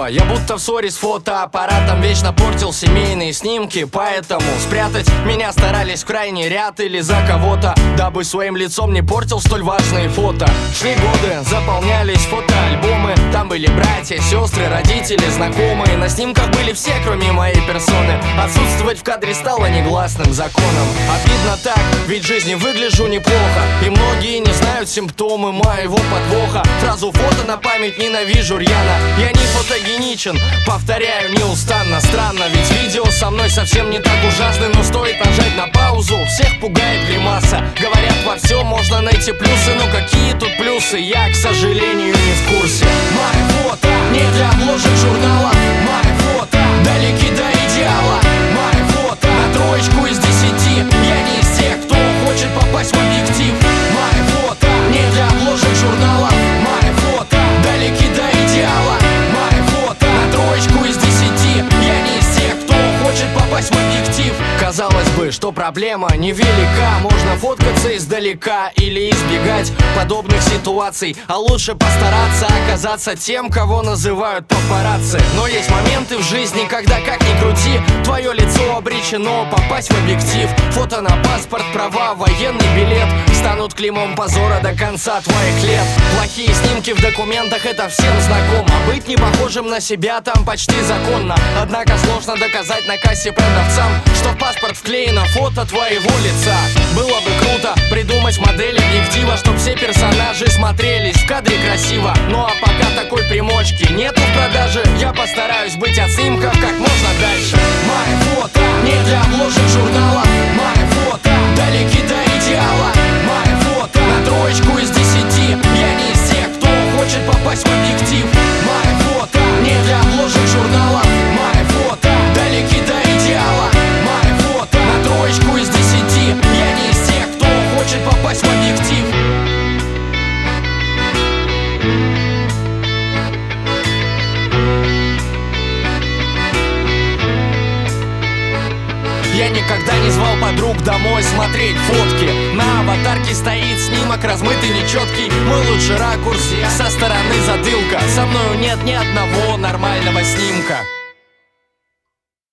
Я будто в ссоре с фотоаппаратом, вечно портил семейные снимки. Поэтому спрятать меня старались в крайний ряд или за кого-то, дабы своим лицом не портил столь важные фото. Шли годы, заполнялись фотоальбомы. Там были братья, сестры, родители, знакомые. На снимках были все, кроме моей персоны. Отсутствовать в кадре стало негласным законом. Обидно так, ведь в жизни выгляжу неплохо, и многие не знают симптомы моего подвоха. Фразу «фото на память» ненавижу рьяно. Я не фотогеничен, повторяю неустанно. Странно, ведь видео со мной совсем не так ужасно, но стоит нажать на паузу, всех пугает гримаса. Говорят, во всем можно найти плюсы, но какие тут плюсы, я, к сожалению, не в курсе. Мои фото не для обложек журнала, мои фото далеки до идеала, мои фото на троечку из 10. Я не из тех, кто хочет попасть в объектив. Мои фото не для обложек журнала, мои фото далеки до идеала, мои фото на троечку из 10. Я не из тех, кто хочет попасть в объектив. Казалось бы, что проблема невелика, можно фоткаться издалека или избегать подобных ситуаций, а лучше постараться оказаться тем, кого называют папарацци. Но есть моменты в жизни, когда, как ни крути, твое лицо обречено попасть в объектив. Фото на паспорт, права, военный билет станут клеймом позора до конца твоих лет. Плохие снимки в документах — это всем знакомо. Быть не похожим на себя там почти законно. Однако сложно доказать на кассе продавцам, что в паспорт вклеено фото твоего лица. Было бы круто придумать модель объектива, чтоб все персонажи смотрелись в кадре красиво. Ну а пока такой примочки нету в продаже, я постараюсь быть от снимков как можно дальше. Мои фото не для обложек журнала, мои фото далеки до идеала, мои фото на троечку из 10. Я не из тех, кто хочет попасть в объектив. Мои фото не для обложек журнала, мои фото далеки до идеала, мои фото на троечку из 10. Я не из тех, кто хочет попасть в объектив. Я никогда не звал подруг домой смотреть фотки. На аватарке стоит снимок размытый, нечеткий. Мой лучший ракурс со стороны затылка. Со мною нет ни одного нормального снимка.